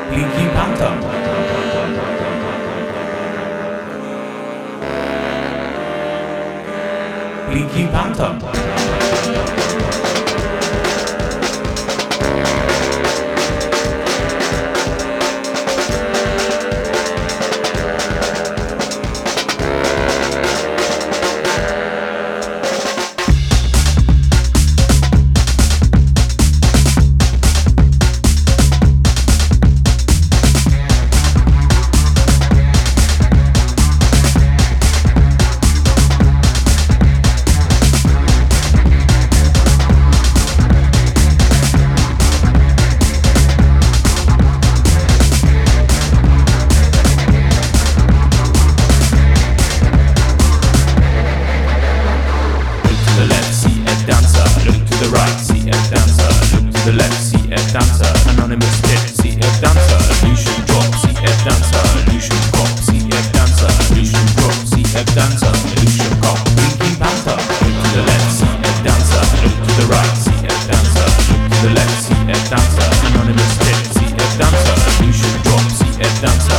Pinky Panther. Pinky Panther. The left, CF dancer, anonymous tip, CF dancer, illusion drop, CF dancer, illusion cop, CF dancer, illusion drop, CF dancer, illusion cop, Pinky Panther. Look to the left, CF dancer, look to the right, CF dancer, look to the left, CF dancer, anonymous tip, CF dancer, illusion drop, CF dancer,